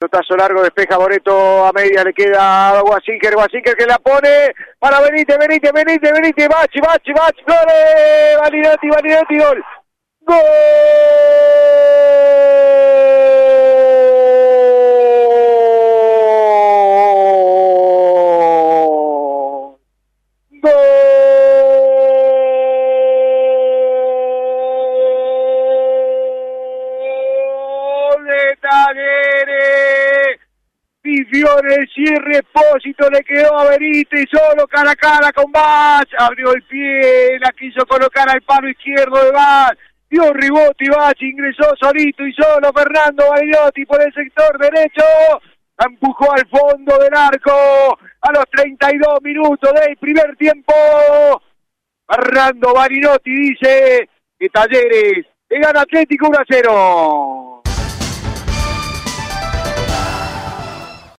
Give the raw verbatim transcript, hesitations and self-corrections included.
pelotazo largo, despeja Boreto a media, le queda a Guasinker, Guasinker que la pone para Benítez, Benítez, Benítez, Benítez, Bachi, Bachi, Bachi, Flores, Balinotti, Balinotti, gol. ¡Gol! ¡Gol de Talleres! Pifió en el cierre, Espósito le quedó a Benítez solo cara a cara con Bach, abrió el pie, la quiso colocar al palo izquierdo de Bach, dio rebote y Bach ingresó solito y solo Fernando Balinotti por el sector derecho, la empujó al fondo del arco a los treinta y dos minutos del primer tiempo. Fernando Balinotti dice que Talleres le gana Atlético uno a cero.